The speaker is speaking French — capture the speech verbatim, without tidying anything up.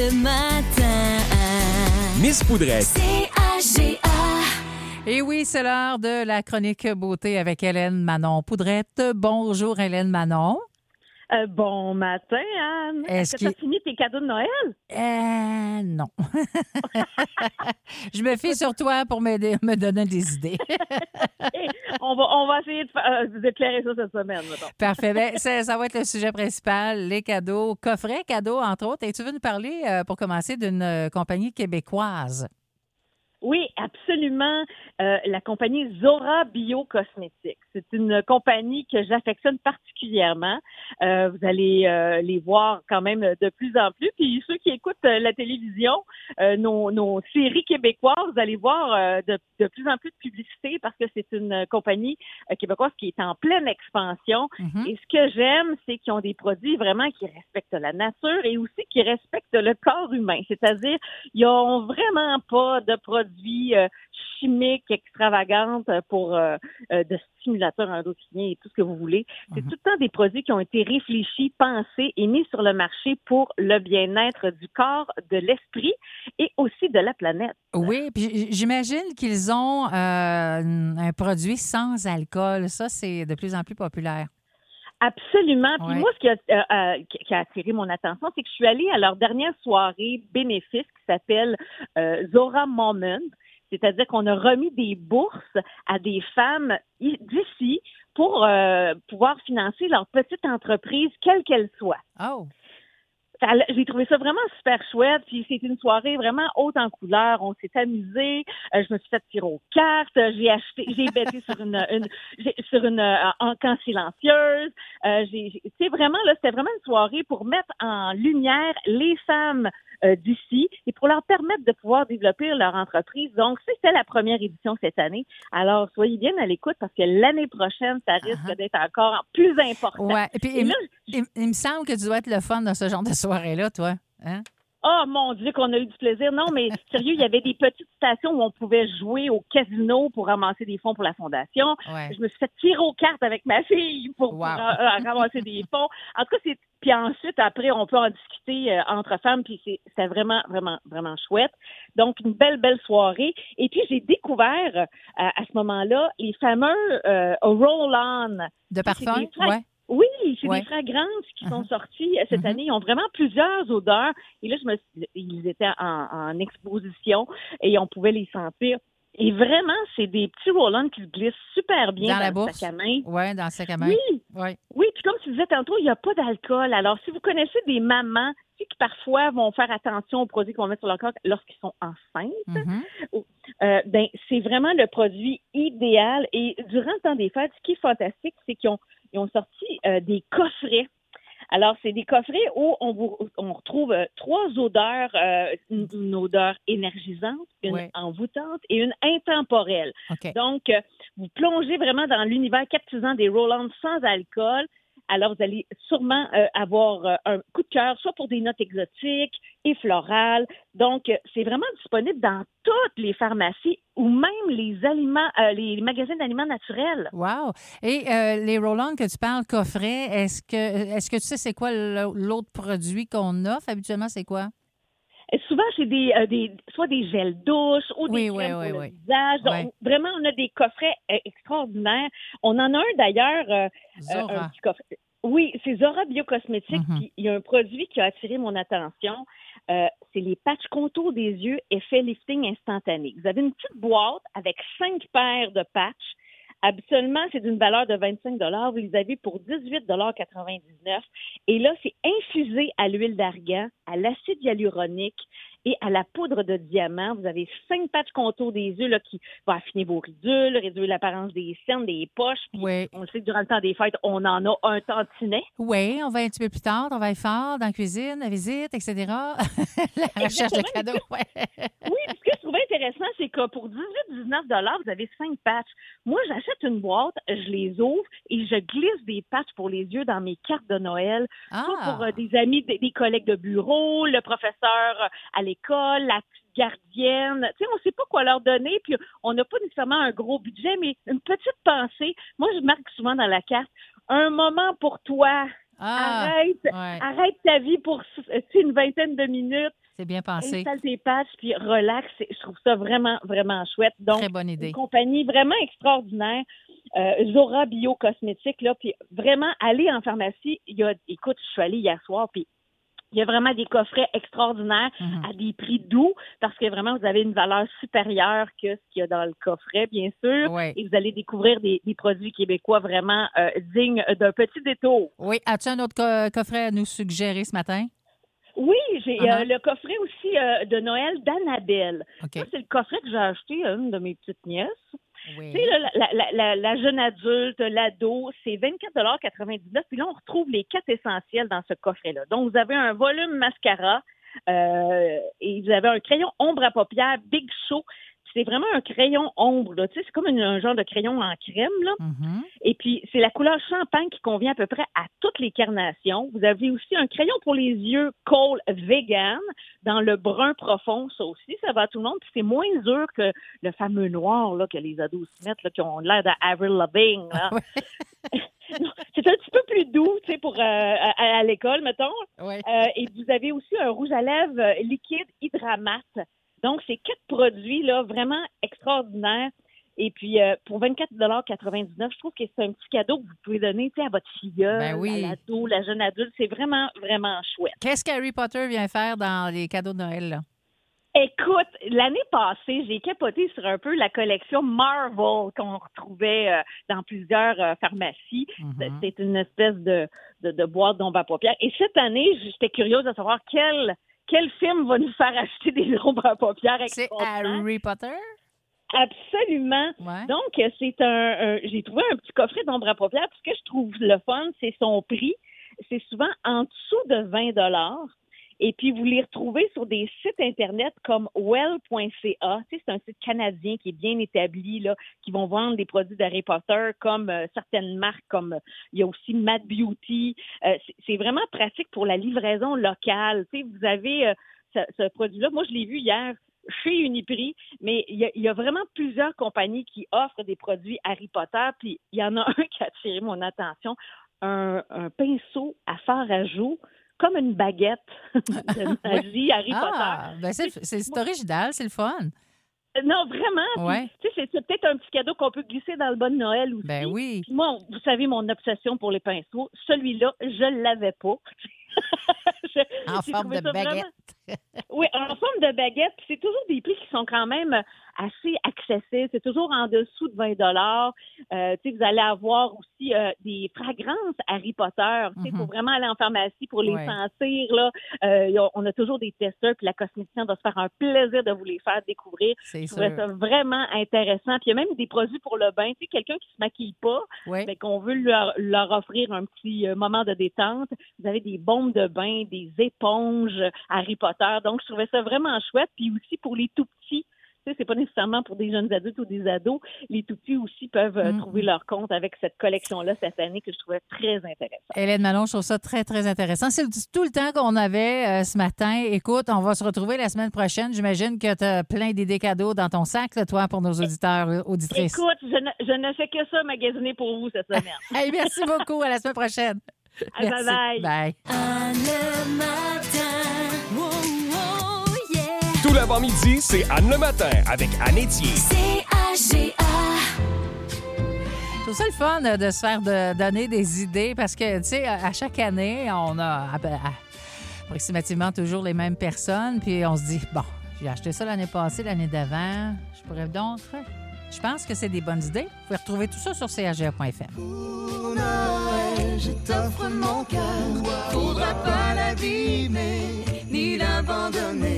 le matin. Miss Poudrette. C H G A. Et oui, c'est l'heure de la chronique beauté avec Hélène Manon Poudrette. Bonjour Hélène Manon. Euh, bon matin, Anne. Est-ce Est-ce que tu as que- fini tes cadeaux de Noël? Euh, non. Je me fie sur toi pour m'aider, me donner des idées. Hey, on, va, on va essayer de fa- euh, d'éclairer ça cette semaine, mettons. Parfait. Ben, ça, ça va être le sujet principal, les cadeaux, coffrets cadeaux, entre autres. Et tu veux nous parler, euh, pour commencer, d'une euh, compagnie québécoise? Oui, absolument. Euh, la compagnie Zora Biocosmétiques. C'est une compagnie que j'affectionne particulièrement. Euh, vous allez euh, les voir quand même de plus en plus. Puis ceux qui écoutent euh, la télévision, euh, nos, nos séries québécoises, vous allez voir euh, de, de plus en plus de publicité parce que c'est une compagnie euh, québécoise qui est en pleine expansion. Mhm. Et ce que j'aime, c'est qu'ils ont des produits vraiment qui respectent la nature et aussi qui respectent le corps humain. C'est-à-dire, ils n'ont vraiment pas de produits euh, chimiques extravagantes pour euh, euh, de stimulateurs endocriniens et tout ce que vous voulez. C'est Mhm. tout le temps des produits qui ont été réfléchis, pensés et mis sur le marché pour le bien-être du corps, de l'esprit et aussi de la planète. Oui, puis j'imagine qu'ils ont euh, un produit sans alcool. Ça, c'est de plus en plus populaire. Absolument. Puis Ouais. moi, ce qui a, euh, euh, qui qui a attiré mon attention, c'est que je suis allée à leur dernière soirée bénéfice qui s'appelle euh, Zora Moment. C'est-à-dire qu'on a remis des bourses à des femmes i- d'ici pour euh, pouvoir financer leur petite entreprise, quelle qu'elle soit. Oh! Ça- J'ai trouvé ça vraiment super chouette. Puis c'était une soirée vraiment haute en couleurs. On s'est amusé. Euh, je me suis fait tirer aux cartes. J'ai acheté, j'ai bêté sur une, une j'ai- sur une euh, encan silencieuse. Euh, j'ai, j'ai- tu sais vraiment là, c'était vraiment une soirée pour mettre en lumière les femmes euh, d'ici et pour leur permettre de pouvoir développer leur entreprise. Donc c'était la première édition cette année. Alors soyez bien à l'écoute parce que l'année prochaine, ça risque Uh-huh. d'être encore plus important. Ouais. Et puis, Et il, là, il- il me semble que tu dois être le fun dans ce genre de soirée-là, toi. Hein? oh mon Dieu, qu'on a eu du plaisir. Non, mais sérieux, il y avait des petites stations où on pouvait jouer au casino pour ramasser des fonds pour la fondation. Ouais. Je me suis fait tirer aux cartes avec ma fille pour, pour, Wow. euh, ramasser des fonds. En tout cas, c'est puis ensuite, après, on peut en discuter euh, entre femmes, puis c'est, c'était vraiment, vraiment, vraiment chouette. Donc, une belle, belle soirée. Et puis, j'ai découvert euh, à ce moment-là les fameux euh, roll-on. De parfum? C'est des fra- Ouais. Oui, c'est Ouais. des fragrances qui sont Uh-huh. sorties euh, cette Mhm. année. Ils ont vraiment plusieurs odeurs. Et là, je me suis, ils étaient en, en exposition et on pouvait les sentir. Et vraiment, c'est des petits roll-on qui se glissent super bien Dans dans, la le bourse? sac à main. Ouais, dans le sac à main. Oui, Ouais. oui, puis comme tu disais tantôt, il n'y a pas d'alcool. Alors, si vous connaissez des mamans tu sais, qui parfois vont faire attention aux produits qu'on va mettre sur leur corps lorsqu'ils sont enceintes, Mhm. euh, ben c'est vraiment le produit idéal. Et durant le temps des fêtes, ce qui est fantastique, c'est qu'ils ont, ils ont sorti euh, des coffrets. Alors, c'est des coffrets où on, vous, on retrouve euh, trois odeurs, euh, une, une odeur énergisante, une Ouais. envoûtante et une intemporelle. OK. Donc, euh, vous plongez vraiment dans l'univers captivant des roll-on sans alcool. Alors, vous allez sûrement euh, avoir euh, un coup de cœur, soit pour des notes exotiques et florales. Donc, euh, c'est vraiment disponible dans toutes les pharmacies ou même les aliments, euh, les magasins d'aliments naturels. Wow. Et euh, les roll-on que tu parles, coffret, est-ce que est-ce que tu sais c'est quoi le- l'autre produit qu'on offre? Habituellement, c'est quoi? Et souvent, c'est des, euh, des, soit des gels douches ou Oui, des oui, crèmes oui, pour oui. le visage. Donc, Ouais. vraiment, on a des coffrets euh, extraordinaires. On en a un d'ailleurs, euh, euh, un Zora. petit coffret. Oui, c'est Zora Biocosmétiques. Mhm. Puis il y a un produit qui a attiré mon attention. Euh, c'est les patchs contours des yeux effet lifting instantané. Vous avez une petite boîte avec cinq paires de patchs. Habituellement, c'est d'une valeur de vingt-cinq dollars. Vous les avez pour dix-huit quatre-vingt-dix-neuf. Et là, c'est infusé à l'huile d'argan, à l'acide hyaluronique et à la poudre de diamant. Vous avez cinq patchs contours des yeux là, qui vont affiner vos ridules, réduire l'apparence des cernes, des poches. Puis Oui. on sait que durant le temps des fêtes, on en a un tantinet. Oui, on va un petit peu plus tard, on va être fort dans la cuisine, la visite, et cetera. La recherche de Exactement. cadeaux, ouais. Oui, puis ce que je trouvais intéressant, c'est que pour dix-huit dix-neuf dollars, vous avez cinq patchs. Moi, j'achète une boîte, je les ouvre et je glisse des patchs pour les yeux dans mes cartes de Noël. Soit Ah! pour euh, des amis, des, des collègues de bureau, le professeur euh, à l'école, la petite gardienne. Tu sais, on ne sait pas quoi leur donner, puis on n'a pas nécessairement un gros budget, mais une petite pensée. Moi, je marque souvent dans la carte un moment pour toi Ah, arrête, ouais. arrête ta vie pour tu sais, une vingtaine de minutes. C'est bien pensé. Installe tes patchs, puis relax. Je trouve ça vraiment, vraiment chouette. Donc, Très bonne idée. une compagnie vraiment extraordinaire. Euh, Zora Biocosmétique, là, puis vraiment, aller en pharmacie, il y a, écoute, je suis allée hier soir, puis il y a vraiment des coffrets extraordinaires Mm-hmm. à des prix doux, parce que vraiment, vous avez une valeur supérieure que ce qu'il y a dans le coffret, bien sûr, Ouais. et vous allez découvrir des, des produits québécois vraiment euh, dignes d'un petit détour. Oui. As-tu un autre co- coffret à nous suggérer ce matin? Oui, j'ai Uh-huh. euh, le coffret aussi euh, de Noël d'Annabelle. OK. Ça, c'est le coffret que j'ai acheté à une de mes petites nièces. Oui. Tu sais, là, la, la, la, la jeune adulte, l'ado, c'est vingt-quatre dollars quatre-vingt-dix-neuf. Puis là, on retrouve les quatre essentiels dans ce coffret-là. Donc, vous avez un volume mascara euh, et vous avez un crayon ombre à paupières Big Show. C'est vraiment un crayon ombre, là. Tu sais, c'est comme une- un genre de crayon en crème, là. Mhm. Et puis, c'est la couleur champagne qui convient à peu près à toutes les carnations. Vous avez aussi un crayon pour les yeux Kohl Vegan dans le brun profond. Ça aussi, ça va à tout le monde. Puis c'est moins dur que le fameux noir là, que les ados se mettent, là, qui ont l'air d'Avril Lavigne. Là. Non, c'est un petit peu plus doux, tu sais, pour euh, à, à l'école, mettons. Oui. Euh, et vous avez aussi un rouge à lèvres euh, liquide Hydramat. Donc, c'est quatre produits là vraiment extraordinaires. Et puis, euh, pour vingt-quatre dollars quatre-vingt-dix-neuf, je trouve que c'est un petit cadeau que vous pouvez donner tu sais, à votre filleule, Ben oui. à l'ado, la jeune adulte. C'est vraiment, vraiment chouette. Qu'est-ce qu'Harry Potter vient faire dans les cadeaux de Noël, là? Écoute, l'année passée, j'ai capoté sur un peu la collection Marvel qu'on retrouvait euh, dans plusieurs euh, pharmacies. Mhm. C'est une espèce de, de, de boîte d'ombre à paupières. Et cette année, j'étais curieuse de savoir quel, quel film va nous faire acheter des ombres à paupières C'est extraordinaires. Harry Potter? Absolument. Ouais. Donc, euh, c'est un, un- j'ai trouvé un petit coffret d'ombre à paupières. Puis ce que je trouve le fun, c'est son prix. C'est souvent en dessous de vingt dollars. Et puis, vous les retrouvez sur des sites Internet comme well point c a. Tu sais, c'est un site canadien qui est bien établi, là, qui vont vendre des produits d'Harry Potter comme euh, certaines marques, comme euh, il y a aussi Mad Beauty. Euh, c'est, c'est vraiment pratique pour la livraison locale. Tu sais, vous avez euh, ce, ce produit-là. Moi, je l'ai vu hier chez Uniprix, mais il y, a, il y a vraiment plusieurs compagnies qui offrent des produits Harry Potter. Puis, il y en a un qui a attiré mon attention, un, un pinceau à fard à joues, comme une baguette de magie Harry Ah, Potter. ben c'est, c'est, c'est original, c'est le fun. Non, vraiment. Puis, Ouais. tu sais, c'est, c'est peut-être un petit cadeau qu'on peut glisser dans le bon Noël aussi. Ben oui. Puis moi, vous savez mon obsession pour les pinceaux. Celui-là, je l'avais pas. Je- En j'ai forme trouvé de ça baguette. vraiment- Oui, en forme de baguette. Puis c'est toujours des prix qui sont quand même assez accessibles. C'est toujours en dessous de vingt dollars. Euh, tu sais, vous allez avoir aussi euh, des fragrances Harry Potter. Tu sais, il faut Mhm. vraiment aller en pharmacie pour les Ouais. sentir. Là. Euh, y a- on a toujours des testeurs. Puis la cosméticienne va se faire un plaisir de vous les faire découvrir. C'est Je sûr. trouvais ça vraiment intéressant. Puis il y a même des produits pour le bain. Tu sais, quelqu'un qui se maquille pas, Oui. mais qu'on veut leur, leur offrir un petit euh, moment de détente. Vous avez des bombes de bain, des éponges Harry Potter. Donc, je trouvais ça vraiment chouette. Puis aussi pour les tout-petits, tu sais, c'est pas nécessairement pour des jeunes adultes ou des ados. Les tout-petits aussi peuvent euh, Mm-hmm. trouver leur compte avec cette collection-là cette année que je trouvais très intéressante. Hélène Malon, je trouve ça très, très intéressant. C'est tout le temps qu'on avait euh, ce matin. Écoute, on va se retrouver la semaine prochaine. J'imagine que tu as plein d'idées cadeaux dans ton sac, là, toi, pour nos auditeurs, euh, auditrices. Écoute, je ne, je ne fais que ça magasiner pour vous cette semaine. Hey, merci beaucoup. À la semaine prochaine. Bye Merci. bye. Bye. Anne le matin. Wow, wow, yeah. Tout l'avant-midi, c'est Anne le matin avec Anne Etier. C H G A. Je trouve ça le fun euh, de se faire de- donner des idées parce que, tu sais, à à chaque année, on a à- à- approximativement toujours les mêmes personnes. Puis on se dit, bon, j'ai acheté ça l'année passée, l'année d'avant. Je pourrais donc. faire. Je pense que c'est des bonnes idées. Vous pouvez retrouver tout ça sur c h g a point f m. Pour Noël, je t'offre mon cœur. Faudra pas l'abîmer, ni l'abandonner.